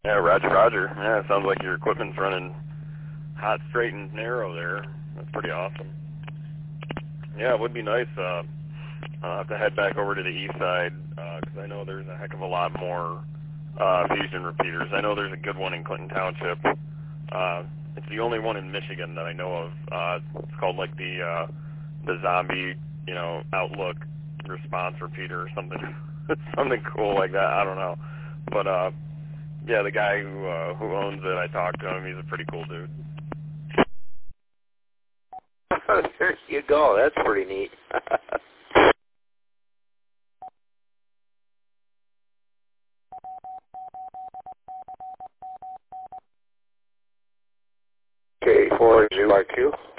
Yeah, Roger, Roger. Yeah, it sounds like your equipment's running hot, straight, and narrow there. That's pretty awesome. Yeah, it would be nice. I'll have to head back over to the east side because I know there's a heck of a lot more fusion repeaters. I know there's a good one in Clinton Township. It's the only one in Michigan that I know of. It's called like the zombie, outlook response repeater or something, something cool like that. I don't know, but yeah, the guy who owns it, I talked to him. He's a pretty cool dude. There you go. That's pretty neat. Okay, 4 RQ.